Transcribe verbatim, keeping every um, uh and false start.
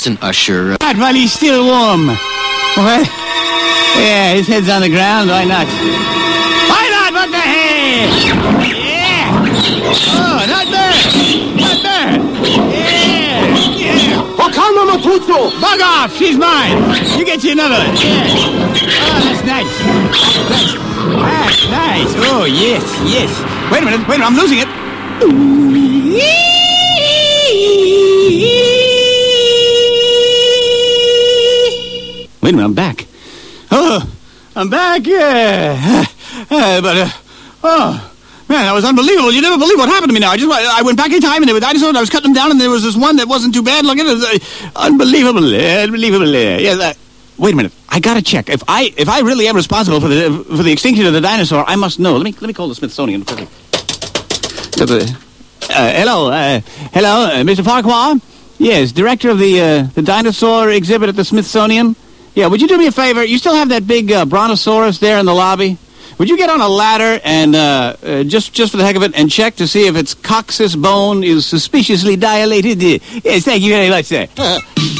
An usher. Not while he's still warm. What? Yeah, his head's on the ground. Why not? Why not? What the hell? Yeah. Oh, not bad. Not bad. Yeah. Yeah. Wakanda Matuso! Bug off. She's mine. You get you another one. Yeah. Oh, that's nice. That's, that's nice. Oh, yes, yes. Wait a minute. Wait a minute. I'm losing it. Wait a minute, I'm back. Oh, I'm back, yeah. Uh, but, uh, oh, man, that was unbelievable. You never believe what happened to me now. I just I went back in time, and there were dinosaurs, and I was cutting them down, and there was this one that wasn't too bad looking. It was, uh, unbelievable, unbelievable. Yeah, uh, wait a minute. I gotta check. If I if I really am responsible for the for the extinction of the dinosaur, I must know. Let me let me call the Smithsonian. Uh, hello, uh, hello, uh, Mister Farquhar? Yes, director of the uh, the dinosaur exhibit at the Smithsonian. Yeah, would you do me a favor? You still have that big uh, brontosaurus there in the lobby? Would you get on a ladder and, uh, uh, just just for the heck of it, and check to see if its coccyx bone is suspiciously dilated? Yes, thank you very much, sir.